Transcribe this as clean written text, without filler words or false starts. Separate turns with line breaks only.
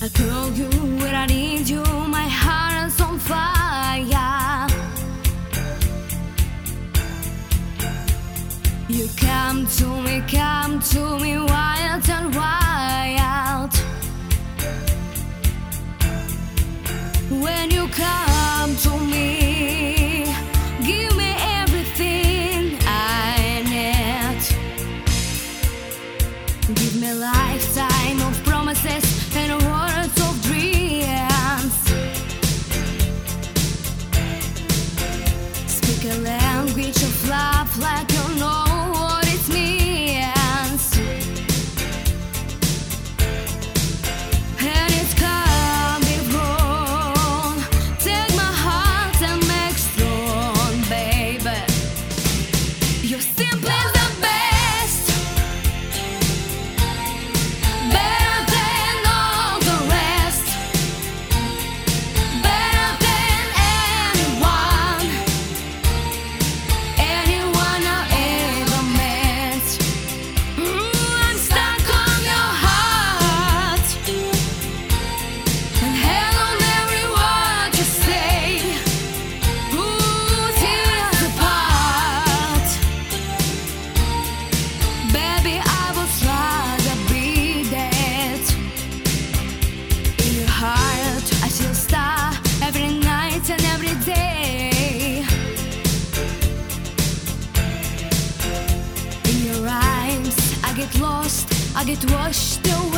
told you when I need you, my heart is on fire. You come to me, wild and wild. When you come to me, give me everything I need. Give me a lifetime of promises and words of dreams. Speak a language of love like you know what it means. And it's coming from, take my heart and make strong, baby. You're simply the best, better than all the rest, better than anyone I ever met. I'm stuck on your heart and held on every word you say. Tears apart, baby, I would rather be dead. In your heart, I see a star every night and every day. In your eyes, I get lost, I get washed away.